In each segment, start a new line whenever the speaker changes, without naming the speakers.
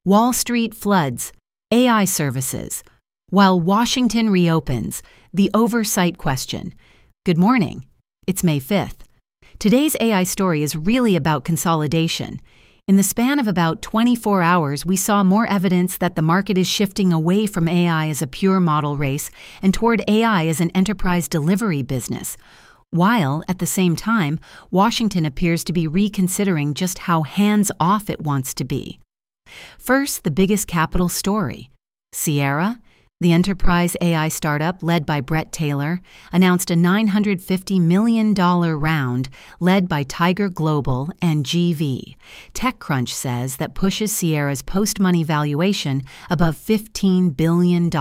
Wall Street floods, AI services, while Washington reopens, the oversight question. Good morning. It's May 5th. Today's AI story is really about consolidation. In the span of about 24 hours, we saw more evidence that the market is shifting away from AI as a pure model race and toward AI as an enterprise delivery business, while, at the same time, Washington appears to be reconsidering just how hands-off it wants to be. First, the biggest capital story. Sierra, the enterprise AI startup led by Bret Taylor, announced a $950 million round led by Tiger Global and GV. TechCrunch says that pushes Sierra's post-money valuation above $15 billion.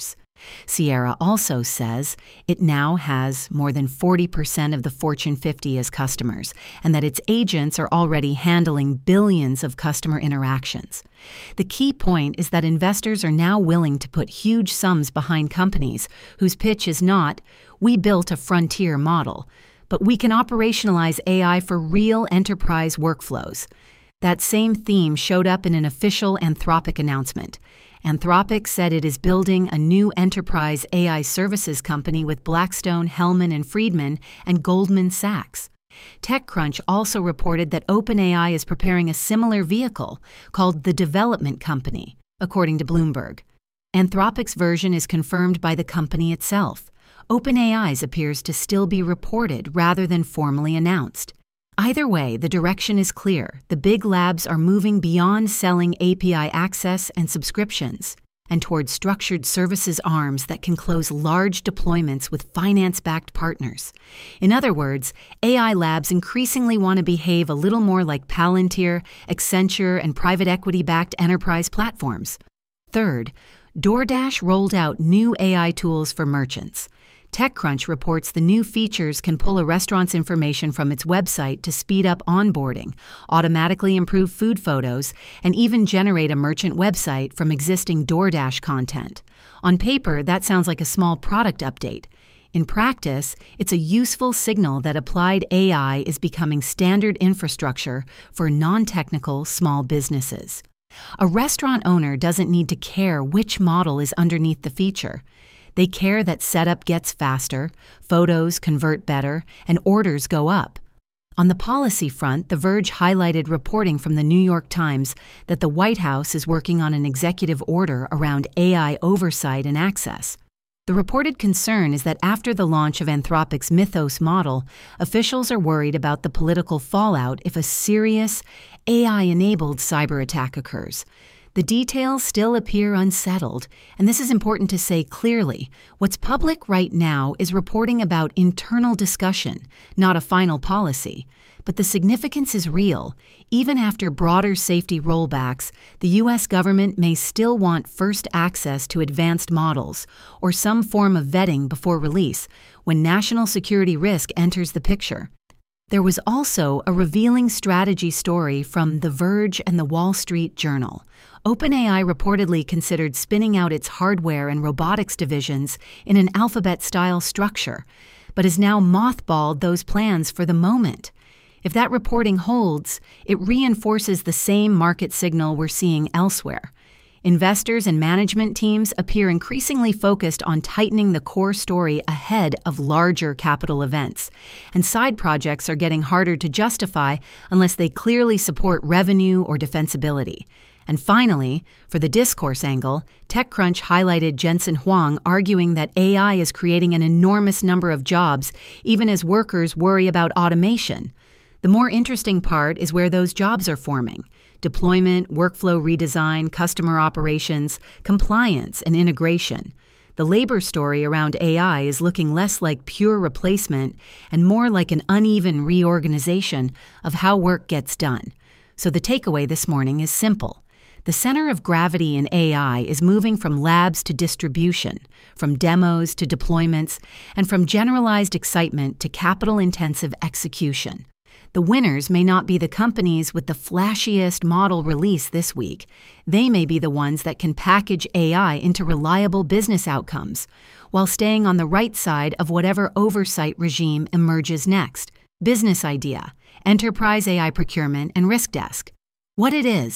Sierra also says it now has more than 40% of the Fortune 50 as customers, and that its agents are already handling billions of customer interactions. The key point is that investors are now willing to put huge sums behind companies whose pitch is not, "We built a frontier model," but "We can operationalize AI for real enterprise workflows." That same theme showed up in an official Anthropic announcement. Anthropic said it is building a new enterprise AI services company with Blackstone, Hellman and Friedman, and Goldman Sachs. TechCrunch also reported that OpenAI is preparing a similar vehicle called the Development Company, according to Bloomberg. Anthropic's version is confirmed by the company itself. OpenAI's appears to still be reported rather than formally announced. Either way, the direction is clear. The big labs are moving beyond selling API access and subscriptions and toward structured services arms that can close large deployments with finance-backed partners. In other words, AI labs increasingly want to behave a little more like Palantir, Accenture, and private equity-backed enterprise platforms. Third, DoorDash rolled out new AI tools for merchants. TechCrunch reports the new features can pull a restaurant's information from its website to speed up onboarding, automatically improve food photos, and even generate a merchant website from existing DoorDash content. On paper, that sounds like a small product update. In practice, it's a useful signal that applied AI is becoming standard infrastructure for non-technical small businesses. A restaurant owner doesn't need to care which model is underneath the feature. They care that setup gets faster, photos convert better, and orders go up. On the policy front, The Verge highlighted reporting from the New York Times that the White House is working on an executive order around AI oversight and access. The reported concern is that after the launch of Anthropic's Mythos model, officials are worried about the political fallout if a serious, AI-enabled cyber attack occurs. The details still appear unsettled, and this is important to say clearly. What's public right now is reporting about internal discussion, not a final policy. But the significance is real. Even after broader safety rollbacks, the U.S. government may still want first access to advanced models or some form of vetting before release when national security risk enters the picture. There was also a revealing strategy story from The Verge and The Wall Street Journal. OpenAI reportedly considered spinning out its hardware and robotics divisions in an Alphabet-style structure, but has now mothballed those plans for the moment. If that reporting holds, it reinforces the same market signal we're seeing elsewhere. Investors and management teams appear increasingly focused on tightening the core story ahead of larger capital events, and side projects are getting harder to justify unless they clearly support revenue or defensibility. And finally, for the discourse angle, TechCrunch highlighted Jensen Huang arguing that AI is creating an enormous number of jobs, even as workers worry about automation. The more interesting part is where those jobs are forming: deployment, workflow redesign, customer operations, compliance, and integration. The labor story around AI is looking less like pure replacement and more like an uneven reorganization of how work gets done. So the takeaway this morning is simple. The center of gravity in AI is moving from labs to distribution, from demos to deployments, and from generalized excitement to capital-intensive execution. The winners may not be the companies with the flashiest model release this week. They may be the ones that can package AI into reliable business outcomes, while staying on the right side of whatever oversight regime emerges next. Business idea, enterprise AI procurement, and risk desk. What it is: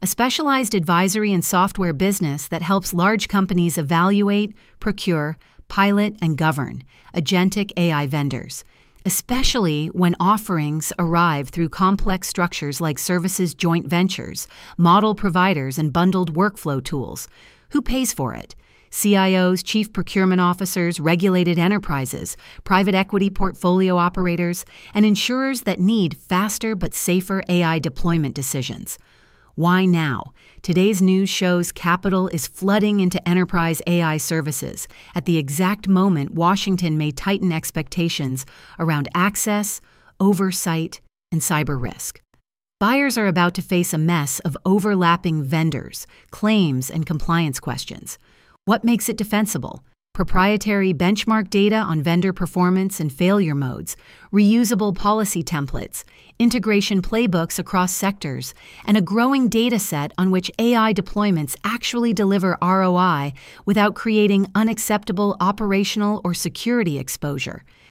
a specialized advisory and software business that helps large companies evaluate, procure, pilot, and govern agentic AI vendors, especially when offerings arrive through complex structures like services joint ventures, model providers, and bundled workflow tools. Who pays for it? CIOs, chief procurement officers, regulated enterprises, private equity portfolio operators, and insurers that need faster but safer AI deployment decisions. Why now? Today's news shows capital is flooding into enterprise AI services at the exact moment Washington may tighten expectations around access, oversight, and cyber risk. Buyers are about to face a mess of overlapping vendors, claims, and compliance questions. What makes it defensible? Proprietary benchmark data on vendor performance and failure modes, reusable policy templates, integration playbooks across sectors, and a growing data set on which AI deployments actually deliver ROI without creating unacceptable operational or security exposure.